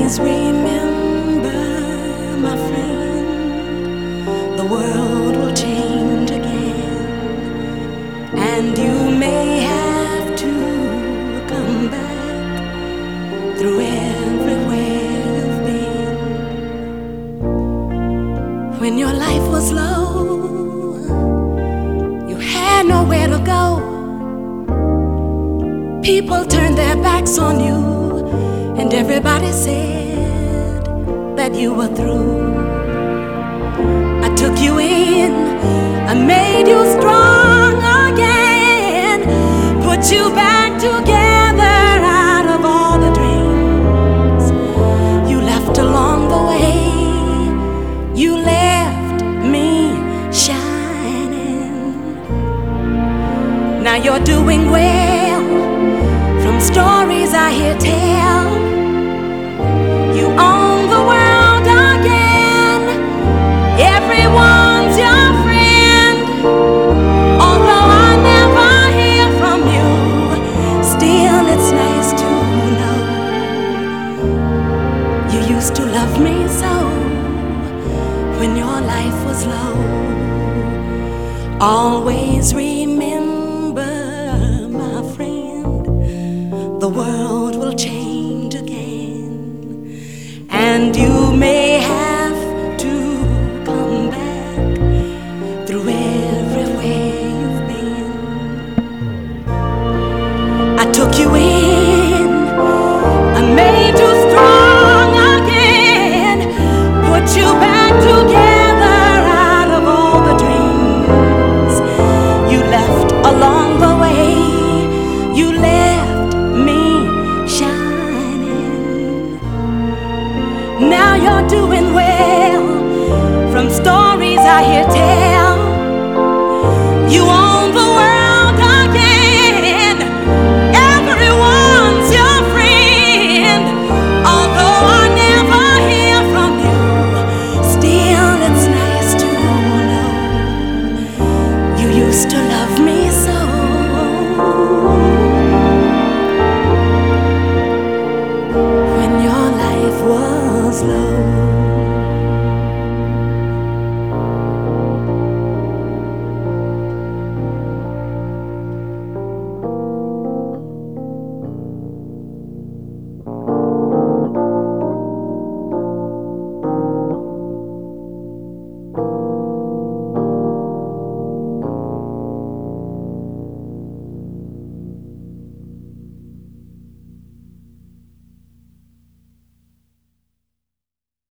Always remember, my friend, the world will change again, and you may have to come back through everywhere you've been. When your life was low, you had nowhere to go. People turned their backs on you, and everybody said that you were through. I took you in, I made you strong again, put you back together out of all the dreams you left along the way. You left me shining. Now you're doing well, from stories I hear tell. You own the world again, everyone's your friend. Although I never hear from you, still it's nice to know you used to love me so when your life was low. Always remember, my friend, the world will change again, and you may have to come back through everywhere you've been. I took you in, I made you strong again, put you back together out of all the dreams you left along the way. You left me shining. Now you're doing well, from stories I hear tell. You